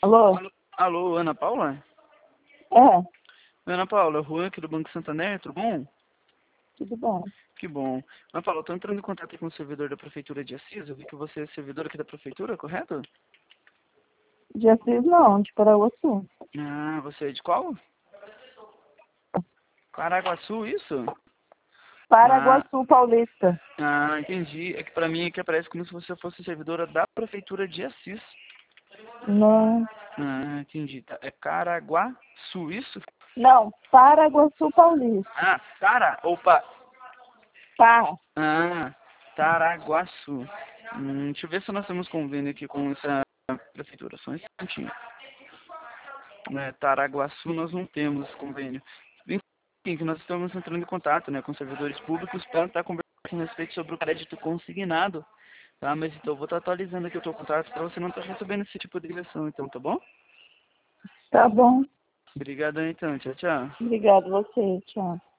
Alô? Alô, Ana Paula? É, Ana Paula, Juan aqui do Banco Santander, tudo bom? tudo bom. Que bom. Ana Paula, eu tô entrando em contato aqui com o servidor da Prefeitura de Assis, eu vi que você é servidor aqui da Prefeitura, correto? De Assis não, de Paraguaçu. Ah, você é de qual? Caraguaçu, isso? Ah, Paraguaçu Paulista. entendi. É que pra mim aqui aparece como se você fosse servidora da Prefeitura de Assis. Não, Entendi. Tá. É Caraguaçu, isso? não, Paraguaçu Paulista. Cara, opa. Tá. Taraguaçu. Deixa eu ver se nós temos convênio aqui com essa prefeitura, só um instantinho. Taraguaçu nós não temos convênio. Enfim, que nós estamos entrando em contato, né, com servidores públicos para estar conversando a respeito sobre o crédito consignado, tá? Mas então eu vou estar atualizando aqui o teu contato para você não estar recebendo esse tipo de ligação, então, tá bom? Tá bom. Obrigadão então, tchau, tchau. Obrigado você. Tchau.